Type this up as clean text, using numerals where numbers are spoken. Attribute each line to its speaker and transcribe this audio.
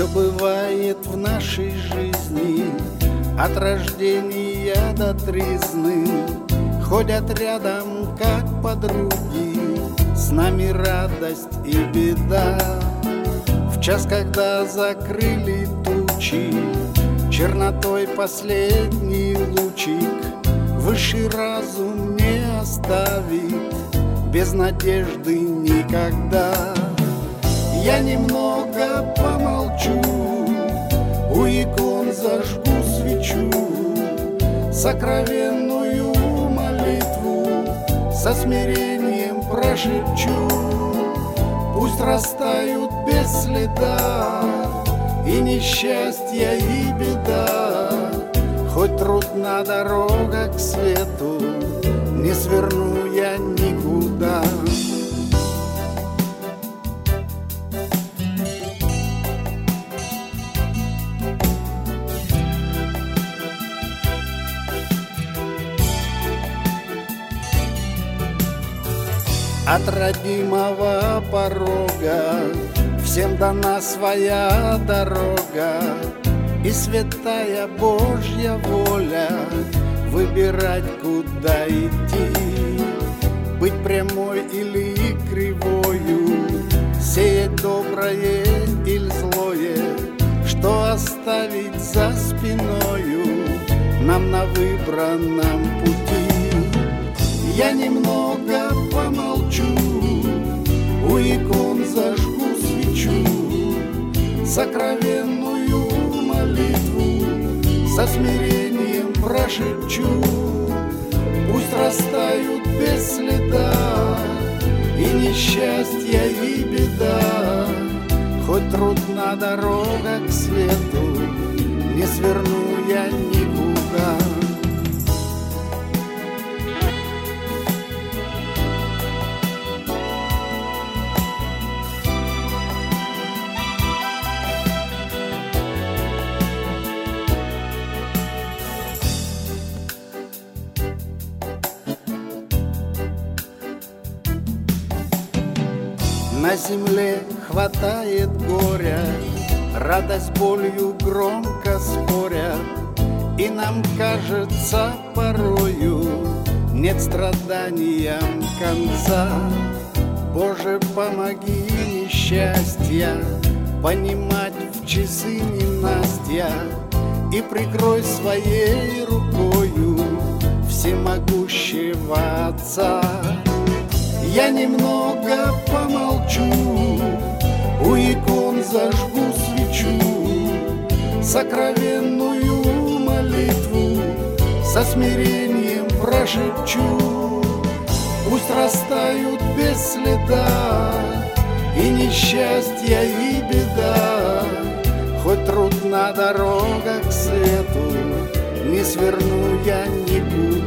Speaker 1: бывает в нашей жизни, от рождения до тризны, ходят рядом, как подруги, с нами радость и беда. В час, когда закрыли тучи, чернотой последний лучик, высший разум не оставит без надежды никогда. Я немного помолчу, у икон зажгу свечу, сокровенную молитву со смирением прошепчу. Пусть растают без следа и несчастья, и беда, хоть трудна дорога к свету, не сверну я никуда. От родимого порога всем дана своя дорога, и святая Божья воля выбирать, куда идти, быть прямой или кривою, сеять доброе или злое, что оставить за спиною нам на выбранном пути. Я немного помолчу, у икон зажгу свечу, сокровенную молитву со смирением прошепчу. Пусть растают без следа и несчастья, и беда, хоть трудна дорога к свету, не сверну я никуда. На земле хватает горя, радость болью громко спорят, и нам кажется порою нет страданиям конца. Боже, помоги несчастья понимать в часы ненастья, и прикрой своей рукою всемогущего Отца. Я немного помолчу, у икон зажгу свечу, сокровенную молитву со смирением прошепчу. Пусть растают без следа и несчастья, и беда, хоть трудна дорога к свету, не сверну я никуда.